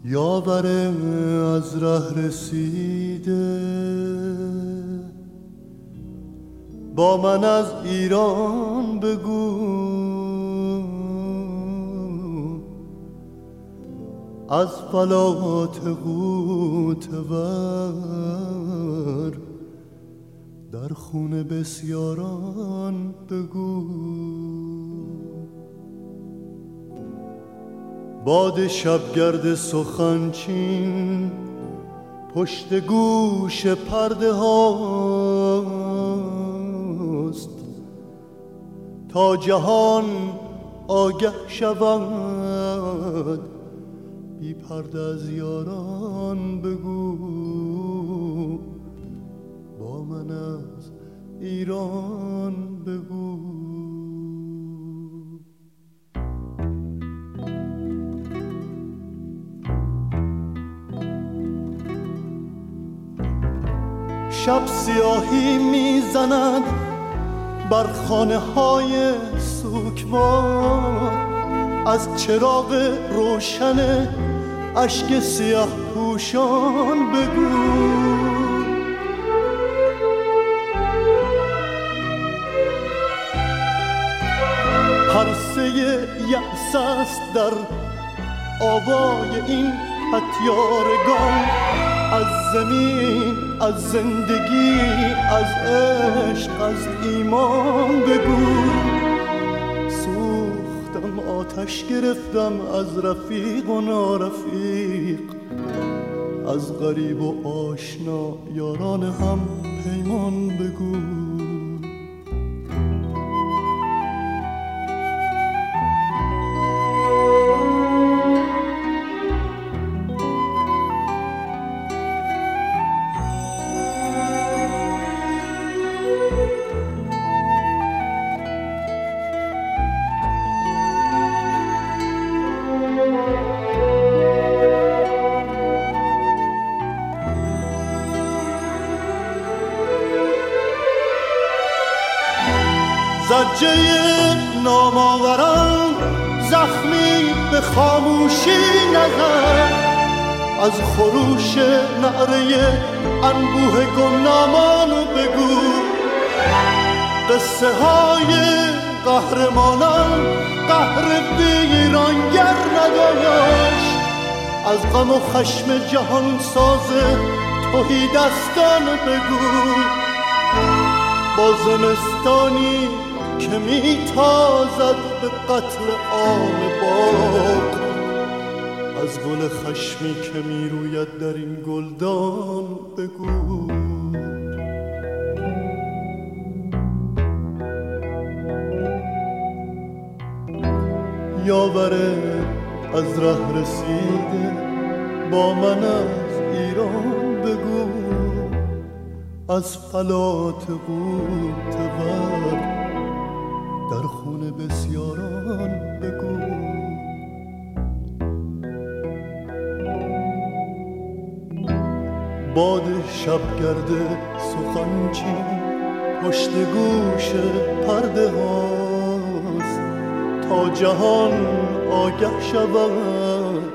یاور از ره رسیده با من از ایران بگو، از فلات غوطه‌ور در خون بسیاران بگو. باد شبگرد سخنچین پشت گوش پرده هاست تا جهان آگه شود، بی پرده از یاران بگو، با من از ایران بگو. شب سیاهی میزند بر خانه های سوکوار، از چراغ روشن اشک سیاه پوشان بگو. پرسه یأس است در آوای این پتیارگان، از زمین، از زندگی، از عشق، از ایمان بگو. سوختم، آتش گرفتم از رفیق و نارفیق، از غریب و آشنا یاران هم پیمان بگو. زجه نامآوران زخمی به خاموشی نزد، از خروش نعره انبوه گمنامان بگو. قصه های قهرمانان قهر ویرانگر نداشت، از غم و خشم جهان ساز تهی دستان بگو. با زمستانی که میتازد به قتل عام باغ، از گل خشمی که میروید در این گلدان بگو. یاور از ره رسیده با من از ایران بگو، از فلات غوطه‌ور در خون بسیاران بگو. باد شبگرد سخنچین پشت گوش پرده هاست تا جهان آگه شود،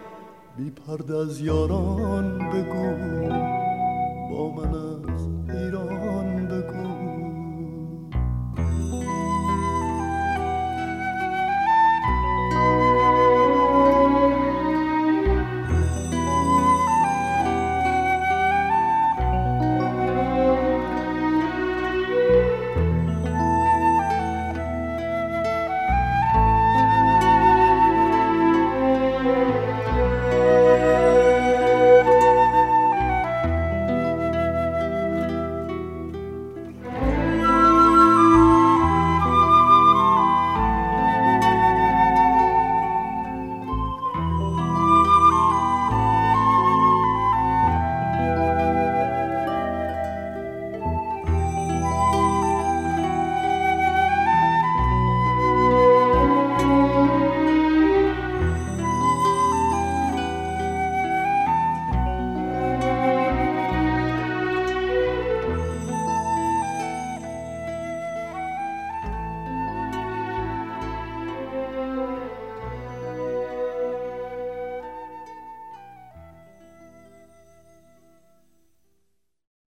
بی پرده از یاران بگو، با من از ایران